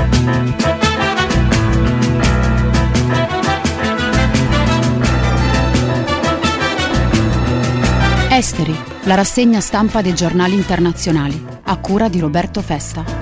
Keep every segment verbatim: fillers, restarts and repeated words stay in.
Esteri, la rassegna stampa dei giornali internazionali, a cura di Roberto Festa.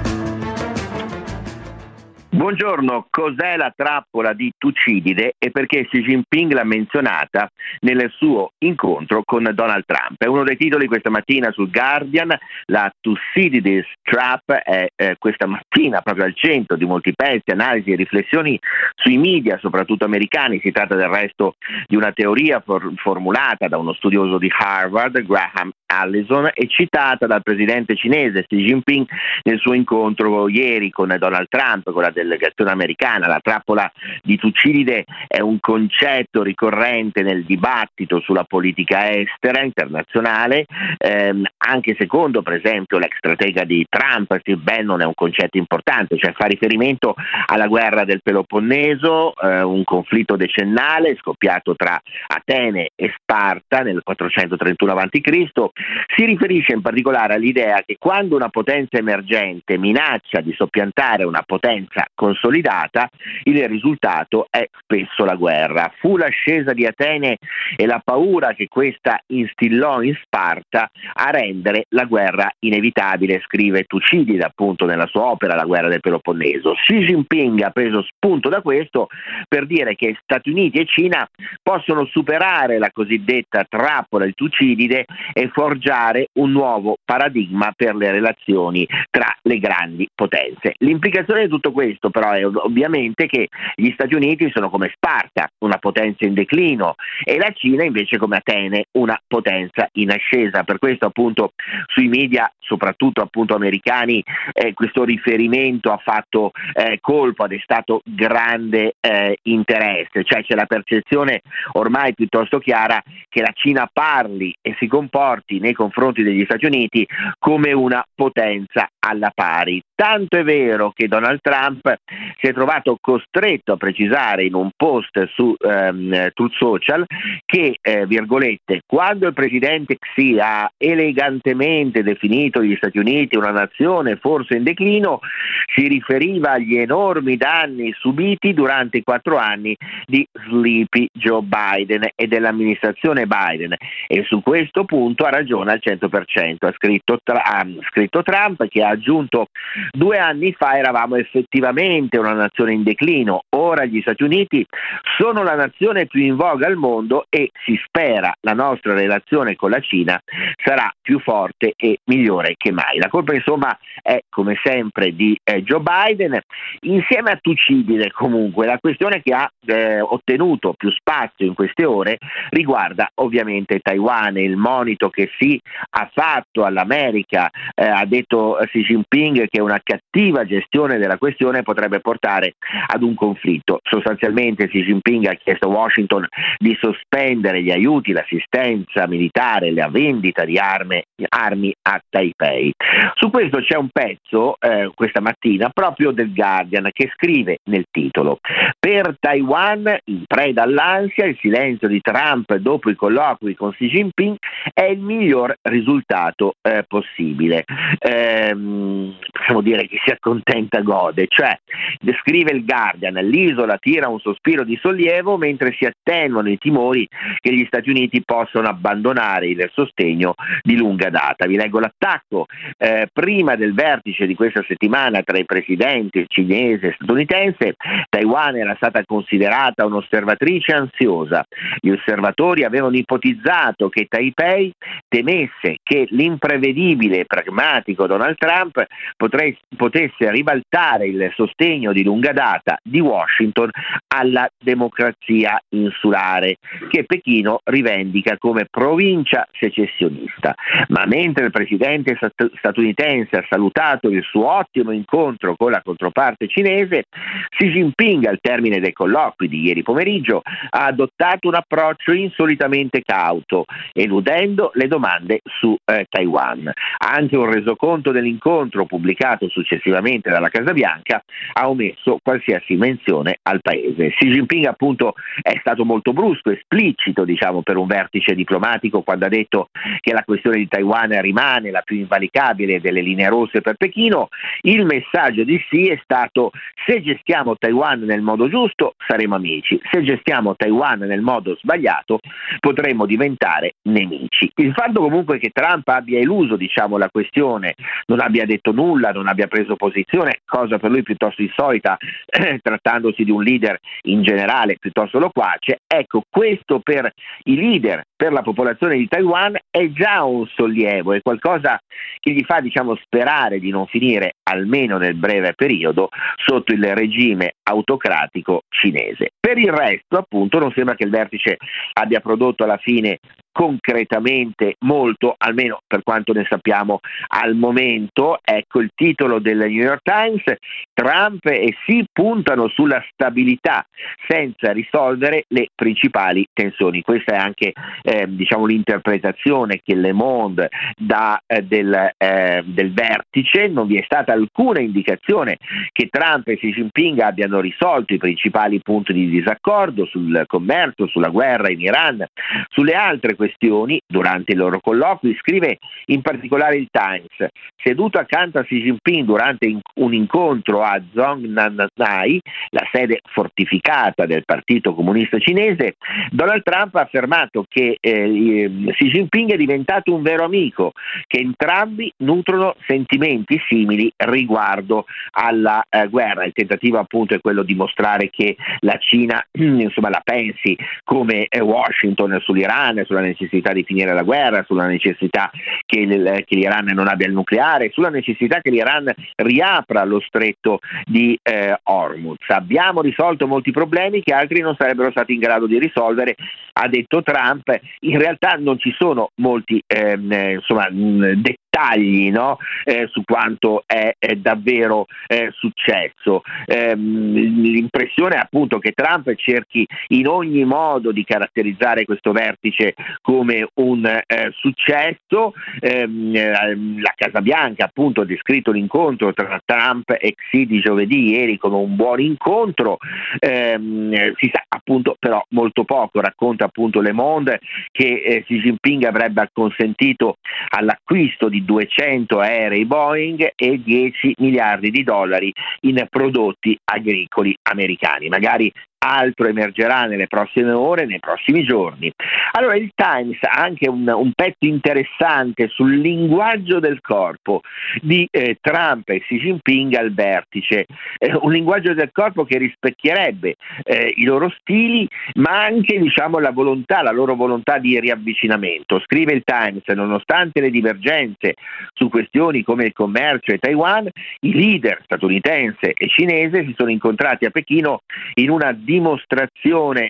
Buongiorno, cos'è la trappola di Tucidide e perché Xi Jinping l'ha menzionata nel suo incontro con Donald Trump? È uno dei titoli questa mattina sul Guardian. La Thucydides Trap è eh, questa mattina proprio al centro di molti pezzi, analisi e riflessioni sui media, soprattutto americani. Si tratta del resto di una teoria for- formulata da uno studioso di Harvard, Graham Allison, e citata dal presidente cinese Xi Jinping nel suo incontro ieri con Donald Trump, con la delegazione americana. La trappola di Tucidide è un concetto ricorrente nel dibattito sulla politica estera internazionale, ehm, anche secondo per esempio l'ex stratega di Trump, Steve Bannon, è un concetto importante, cioè fa riferimento alla guerra del Peloponneso, eh, un conflitto decennale scoppiato tra Atene e Sparta nel quattrocentotrentuno avanti Cristo. Si riferisce in particolare all'idea che quando una potenza emergente minaccia di soppiantare una potenza consolidata, il risultato è spesso la guerra. Fu l'ascesa di Atene e la paura che questa instillò in Sparta a rendere la guerra inevitabile, scrive Tucidide appunto nella sua opera La guerra del Peloponneso. Xi Jinping ha preso spunto da questo per dire che Stati Uniti e Cina possono superare la cosiddetta trappola di Tucidide e forgiare un nuovo paradigma per le relazioni tra le grandi potenze. L'implicazione di tutto questo però è ovviamente che gli Stati Uniti sono come Sparta, una potenza in declino, e la Cina invece come Atene, una potenza in ascesa. Per questo appunto sui media, soprattutto appunto americani, eh, questo riferimento ha fatto eh, colpo, ha destato grande eh, interesse, cioè c'è la percezione ormai piuttosto chiara che la Cina parli e si comporti nei confronti degli Stati Uniti come una potenza alla pari. Tanto è vero che Donald Trump si è trovato costretto a precisare in un post su ehm, Truth Social che, eh, virgolette, quando il presidente Xi ha elegantemente definito gli Stati Uniti una nazione forse in declino, si riferiva agli enormi danni subiti durante i quattro anni di Sleepy Joe Biden e dell'amministrazione Biden, e su questo punto ha ragione al cento per cento, ha scritto, tra- ha scritto Trump, che ha aggiunto: due anni fa eravamo effettivamente una nazione in declino, ora gli Stati Uniti sono la nazione più in voga al mondo e si spera la nostra relazione con la Cina sarà più forte e migliore che mai. La colpa insomma è come sempre di eh, Joe Biden, insieme a Tucidide. Comunque la questione che ha eh, ottenuto più spazio in queste ore riguarda ovviamente Taiwan, e il monito che Xi ha fatto all'America. Eh, ha detto Xi Jinping che una cattiva gestione della questione potrebbe portare ad un conflitto. Sostanzialmente Xi Jinping ha chiesto a Washington di sospendere gli aiuti, l'assistenza militare, la vendita di armi, armi a Taipei. Su questo c'è un pezzo eh, questa mattina proprio del Guardian che scrive nel titolo: per Taiwan, in preda all'ansia, il silenzio di Trump dopo i colloqui con Xi Jinping è il miglior risultato eh, possibile. Ehm, possiamo dire che si accontenta gode, cioè descrive il Guardian, l'isola tira un sospiro di sollievo mentre si attenuano i timori che gli Stati Uniti possano abbandonare il sostegno di lunga data. Vi leggo l'attacco. Eh, prima del vertice di questa settimana tra i presidenti cinese e statunitense, Taiwan era stata considerata un'osservatrice ansiosa. Gli osservatori avevano ipotizzato che Taipei temesse che l'imprevedibile e pragmatico Donald Trump potre, potesse ribaltare il sostegno di lunga data di Washington alla democrazia insulare, che Pechino rivendica come provincia secessionista. Ma mentre il presidente statunitense ha salutato il suo ottimo incontro con la controparte cinese, Xi Jinping, al termine dei colloqui di ieri pomeriggio, ha adottato un approccio insolitamente cauto, eludendo le domande su eh, Taiwan. Anche un resoconto dell'incontro pubblicato successivamente dalla Casa Bianca ha omesso qualsiasi menzione al paese. Xi Jinping appunto è stato molto brusco, esplicito diciamo per un vertice diplomatico quando ha detto che la questione di Taiwan rimane la più invalicabile delle linee rosse per Pechino. Il messaggio di Xi è stato: se gestiamo Taiwan nel modo giusto saremo amici, se gestiamo Taiwan nel modo sbagliato potremmo diventare nemici. Il fatto comunque che Trump abbia eluso diciamo la questione, non abbia detto nulla, non abbia preso posizione, cosa per lui piuttosto insolita eh, trattandosi di un leader in generale piuttosto loquace, ecco, questo per i leader, per la popolazione di Taiwan è già un sollievo, è qualcosa che gli fa diciamo sperare di non finire, almeno nel breve periodo, sotto il regime autocratico cinese. Per il resto appunto non sembra che il vertice abbia prodotto alla fine concretamente molto, almeno per quanto ne sappiamo al momento. Ecco il titolo del New York Times: Trump e Xi puntano sulla stabilità senza risolvere le principali tensioni. Questa è anche eh, diciamo l'interpretazione che Le Monde dà eh, del, eh, del vertice. Non vi è stata alcuna indicazione che Trump e Xi Jinping abbiano risolto i principali punti di disaccordo sul commercio, sulla guerra in Iran, sulle altre questioni durante i loro colloqui. Scrive in particolare il Times: seduto accanto a Xi Jinping durante un incontro a Zhongnanhai, la sede fortificata del Partito Comunista Cinese, Donald Trump ha affermato che eh, Xi Jinping è diventato un vero amico, che entrambi nutrono sentimenti simili riguardo alla eh, guerra. Il tentativo appunto è quello di mostrare che la Cina insomma la pensi come eh, Washington sull'Iran, sulla necessità di finire la guerra, sulla necessità che, il, che l'Iran non abbia il nucleare, sulla necessità che l'Iran riapra lo stretto di eh, Hormuz. Abbiamo risolto molti problemi che altri non sarebbero stati in grado di risolvere, ha detto Trump. In realtà non ci sono molti ehm, insomma, dettagli no? eh, su quanto è, è davvero eh, successo. Ehm, l'impressione è appunto che Trump cerchi in ogni modo di caratterizzare questo vertice come un eh, successo. Ehm, la Casa Bianca appunto ha descritto l'incontro tra Trump e Xi di giovedì ieri come un buon incontro. Ehm, si sa appunto però molto poco. Racconta appunto Le Monde che eh, Xi Jinping avrebbe acconsentito all'acquisto di duecento aerei Boeing e dieci miliardi di dollari in prodotti agricoli americani. Magari altro emergerà nelle prossime ore, nei prossimi giorni. Allora il Times ha anche un, un pezzo interessante sul linguaggio del corpo di eh, Trump e Xi Jinping al vertice, eh, un linguaggio del corpo che rispecchierebbe eh, i loro stili, ma anche diciamo la volontà, la loro volontà di riavvicinamento. Scrive il Times: nonostante le divergenze su questioni come il commercio e Taiwan, i leader statunitense e cinese si sono incontrati a Pechino in una dimostrazione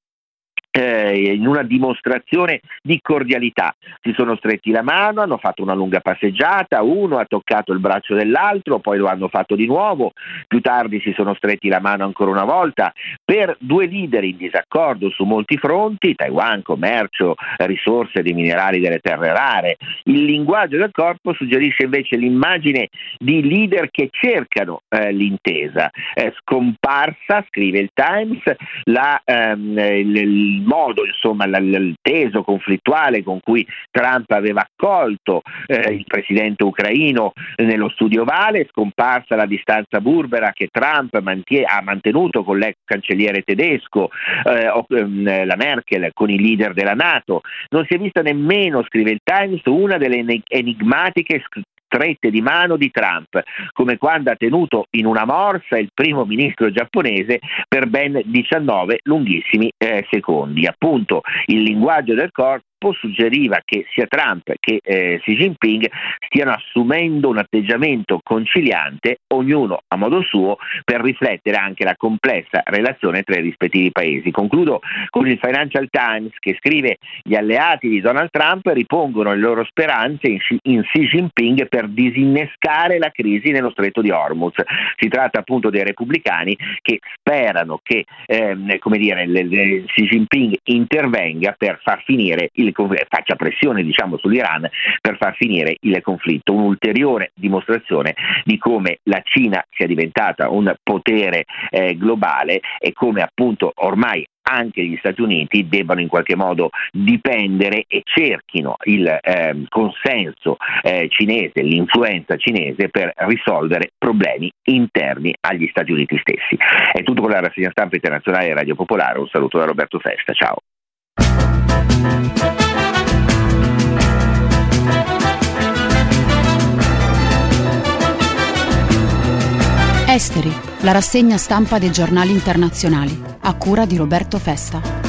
Eh, in una dimostrazione di cordialità. Si sono stretti la mano, hanno fatto una lunga passeggiata, uno ha toccato il braccio dell'altro, poi lo hanno fatto di nuovo, più tardi si sono stretti la mano ancora una volta. Per due leader in disaccordo su molti fronti, Taiwan, commercio, risorse dei minerali delle terre rare, il linguaggio del corpo suggerisce invece l'immagine di leader che cercano eh, l'intesa. È scomparsa, scrive il Times, la, ehm, il, il modo, insomma, il teso conflittuale con cui Trump aveva accolto eh, il presidente ucraino nello studio Ovale, scomparsa la distanza burbera che Trump mantie- ha mantenuto con l'ex cancelliere tedesco, eh, o, ehm, la Merkel, con i leader della NATO. Non si è vista nemmeno, scrive il Times, una delle enigmatiche strette di mano di Trump, come quando ha tenuto in una morsa il primo ministro giapponese per ben diciannove lunghissimi eh, secondi. Appunto, il linguaggio del corpo suggeriva che sia Trump che eh, Xi Jinping stiano assumendo un atteggiamento conciliante, ognuno a modo suo, per riflettere anche la complessa relazione tra i rispettivi paesi. Concludo con il Financial Times che scrive: gli alleati di Donald Trump ripongono le loro speranze in Xi, in Xi Jinping per disinnescare la crisi nello stretto di Hormuz. Si tratta appunto dei repubblicani che sperano che ehm, come dire, le, le, Xi Jinping intervenga per far finire il il, faccia pressione diciamo sull'Iran per far finire il conflitto. Un'ulteriore dimostrazione di come la Cina sia diventata un potere eh, globale e come appunto ormai anche gli Stati Uniti debbano in qualche modo dipendere e cerchino il eh, consenso eh, cinese, l'influenza cinese per risolvere problemi interni agli Stati Uniti stessi. È tutto con la rassegna stampa internazionale di Radio Popolare. Un saluto da Roberto Festa, ciao. Esteri, la rassegna stampa dei giornali internazionali, a cura di Roberto Festa.